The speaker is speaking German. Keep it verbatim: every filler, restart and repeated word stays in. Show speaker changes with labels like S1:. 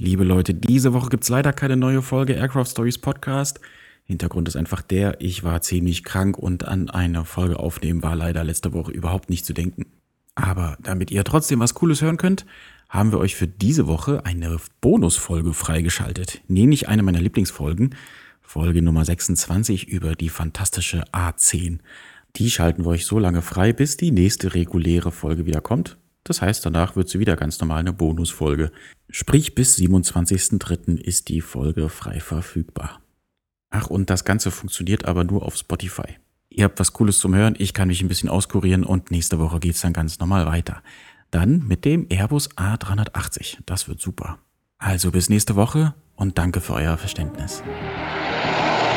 S1: Liebe Leute, diese Woche gibt es leider keine neue Folge Aircraft Stories Podcast. Hintergrund ist einfach der, ich war ziemlich krank und an eine Folge aufnehmen war leider letzte Woche überhaupt nicht zu denken. Aber damit ihr trotzdem was Cooles hören könnt, haben wir euch für diese Woche eine Bonusfolge freigeschaltet. Nee, nicht eine meiner Lieblingsfolgen, Folge Nummer sechsundzwanzig über die fantastische A zehn. Die schalten wir euch so lange frei, bis die nächste reguläre Folge wieder kommt. Das heißt, danach wird sie wieder ganz normal eine Bonusfolge. Sprich, bis siebenundzwanzigsten dritten ist die Folge frei verfügbar. Ach, und das Ganze funktioniert aber nur auf Spotify. Ihr habt was Cooles zum Hören, ich kann mich ein bisschen auskurieren und nächste Woche geht's dann ganz normal weiter. Dann mit dem Airbus A drei achtzig. Das wird super. Also bis nächste Woche und danke für euer Verständnis.